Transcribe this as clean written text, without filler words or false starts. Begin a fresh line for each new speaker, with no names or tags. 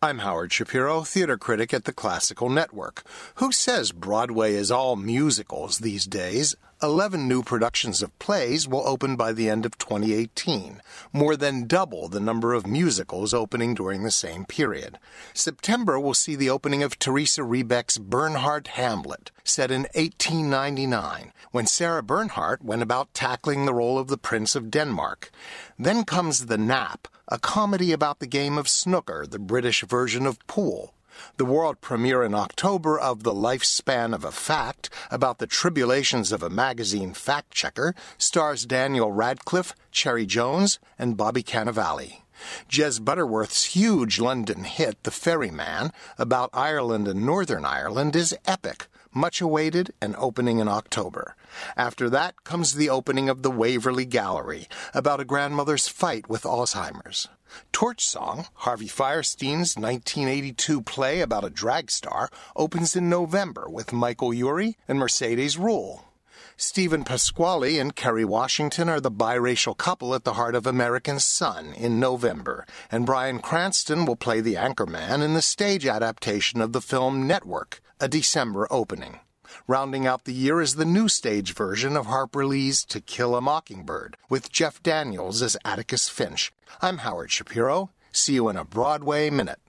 I'm Howard Shapiro, theater critic at the Classical Network. Who says Broadway is all musicals these days? 11 new productions of plays will open by the end of 2018, more than double the number of musicals opening during the same period. September will see the opening of Teresa Rebeck's Bernhardt Hamlet, set in 1899, when Sarah Bernhardt went about tackling the role of the Prince of Denmark. Then comes The Nap, a comedy about the game of snooker, the British version of pool. The world premiere in October of The Lifespan of a Fact, about the tribulations of a magazine fact-checker, stars Daniel Radcliffe, Cherry Jones, and Bobby Cannavale. Jez Butterworth's huge London hit, The Ferryman, about Ireland and Northern Ireland, is epic, much awaited and opening in October. After that comes the opening of the Waverly Gallery, about a grandmother's fight with Alzheimer's. Torch Song, Harvey Fierstein's 1982 play about a drag star, opens in November with Michael Urie and Mercedes Ruehl. Stephen Pasquale and Kerry Washington are the biracial couple at the heart of American Son in November, and Bryan Cranston will play the anchorman in the stage adaptation of the film Network, a December opening. Rounding out the year is the new stage version of Harper Lee's To Kill a Mockingbird, with Jeff Daniels as Atticus Finch. I'm Howard Shapiro. See you in a Broadway Minute.